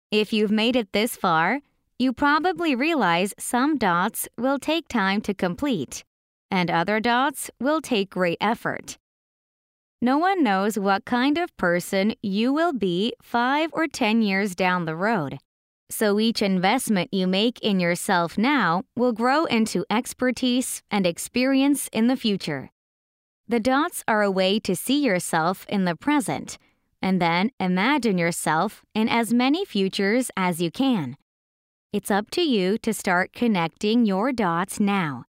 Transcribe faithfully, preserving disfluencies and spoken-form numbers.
If you've made it this far, you probably realize some dots will take time to complete, and other dots will take great effort. No one knows what kind of person you will be five or ten years down the road, so each investment you make in yourself now will grow into expertise and experience in the future. The dots are a way to see yourself in the present, and then imagine yourself in as many futures as you can. It's up to you to start connecting your dots now.